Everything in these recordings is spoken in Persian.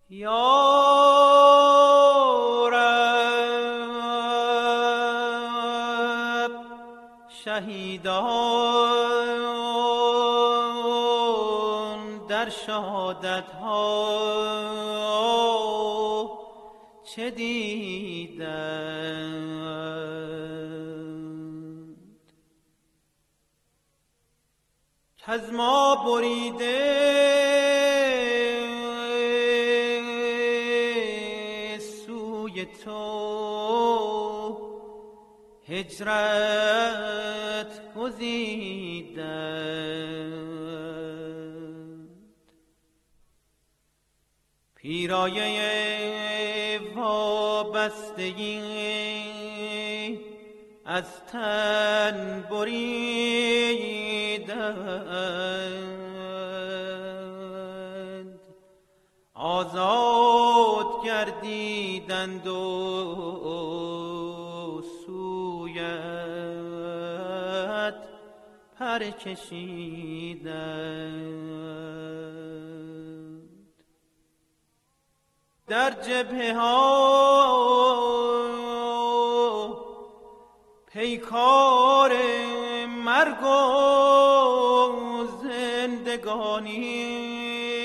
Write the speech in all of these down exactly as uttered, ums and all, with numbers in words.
یا رب شهیدان در شهادت ها چه دیدند کز ما بریده تو هجرت گزیدند پیرایه وابستگی از تن بریدند آزاد گردیدند و سویت پر کشیدند در جبهه ها پیکار مرگ و زندگانی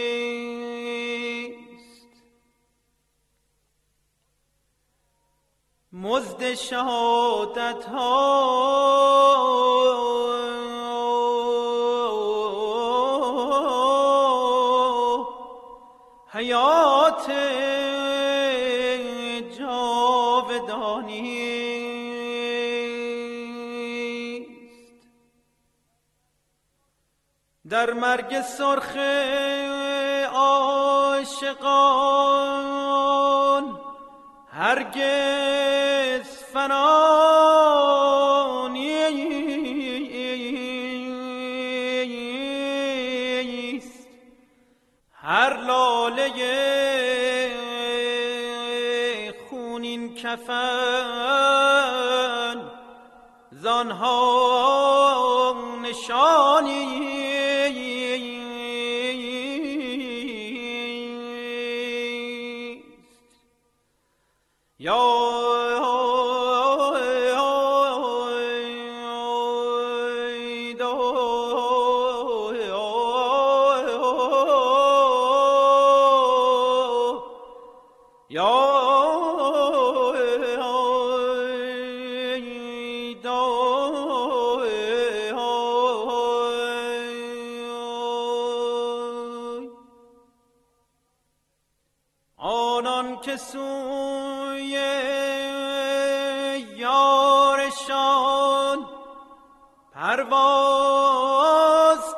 مزد شهادت ها حیات جاودانی است در مرگ سرخ عاشقان هرگز فنا نیست هر لاله خونین کفن زانها نشانی یا آنان که سوی یارشان پرواز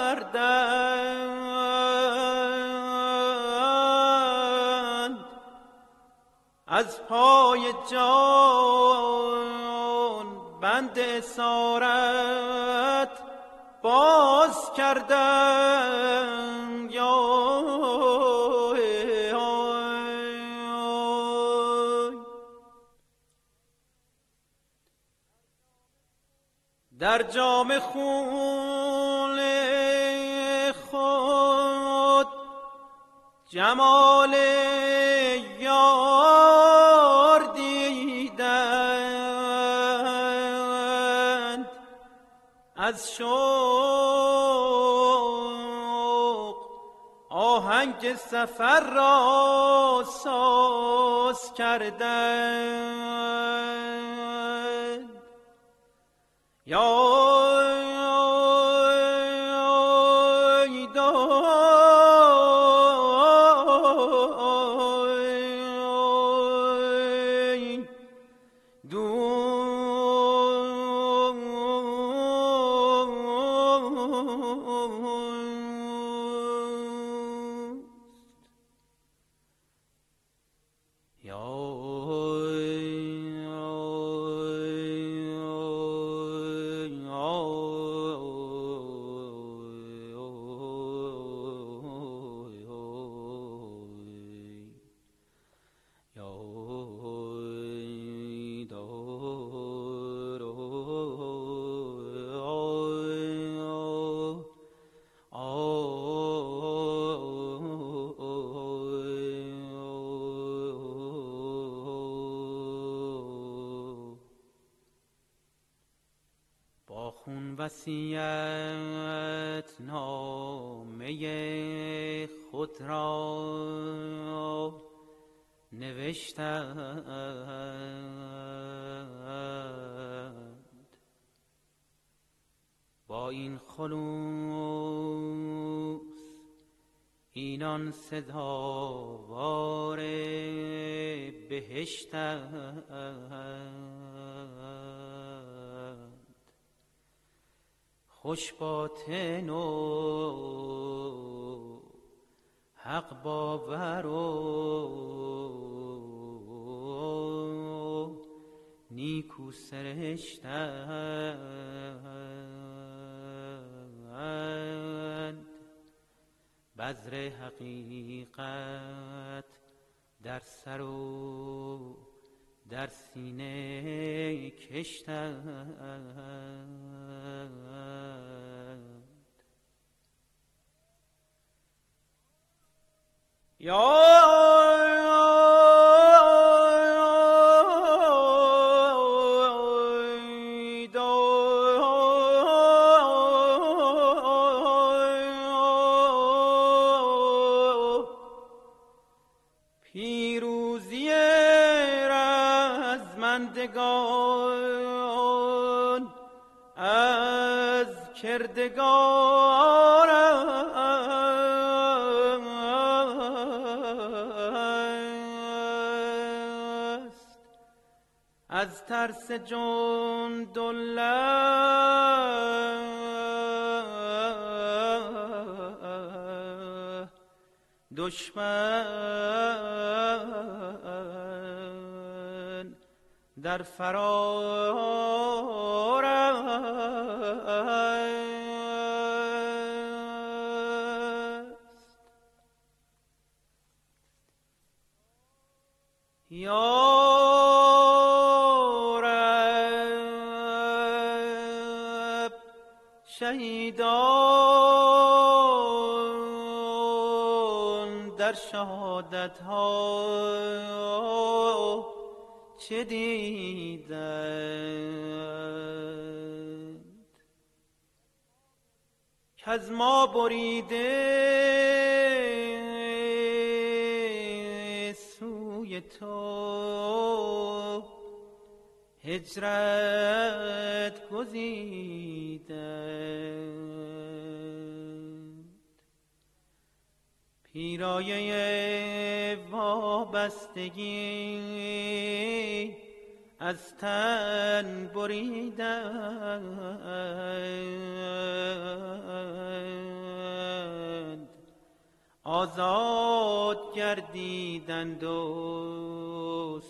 کردند از پای جان بند اسارت باز کردند یا در جام خون خود جمال یار دیدند از شوق آهنگ سفر را ساز کردند یا Oh وصیت نامه خود را نوشتند با این خلوص اینان سزاوار بهشتند خوش باطن و حق باور و نیکو سرشتند بذر حقیقت در سر و در سینه کشتند یا پیروزی رزمندگان از کردگار است از ترس جندالله دشمن در فرار است یا رب شهیدان در شهادت ها چه دیدند کز ما بریده سوی تو هجرت گزیدند پیرایه وابستگی از تن بریدند آزاد گردیدند و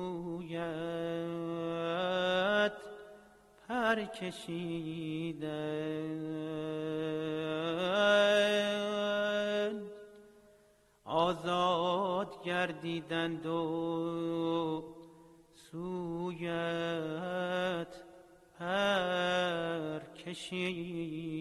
سویت پر کشیدند آزاد گردیدند و سویت پر کشیدند